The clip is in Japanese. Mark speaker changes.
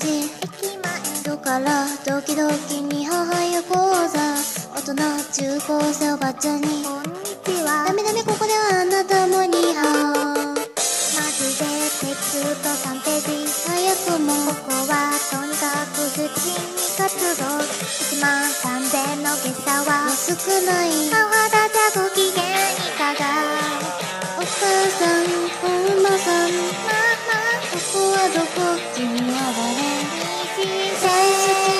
Speaker 1: 駅前だからドキドキに母や講座、大人中高生おばちゃんにこんにちは、ダメダメここではあなたもニーハオ、マジでテキスト3ページ早くもここはとにかく普通に活動、1万3000の下差は少ない、顔肌じゃご機嫌いかが、お母さんお馬さんママここはどこ君は誰、正式